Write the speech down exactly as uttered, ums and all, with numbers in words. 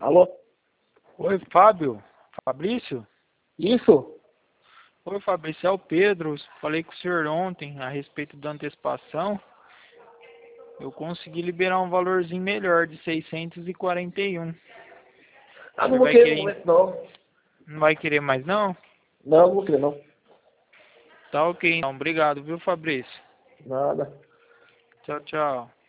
Alô? Oi, Fábio? Fabrício? Isso? Oi, Fabrício, é o Pedro. Falei com o senhor ontem a respeito da antecipação. Eu consegui liberar um valorzinho melhor de seiscentos e quarenta e um. Ah, O não senhor vou vai querer no querer... momento não. Não vai querer mais, não? Não, não vou querer não. Tá ok, então. Obrigado, viu, Fabrício? Nada. Tchau, tchau.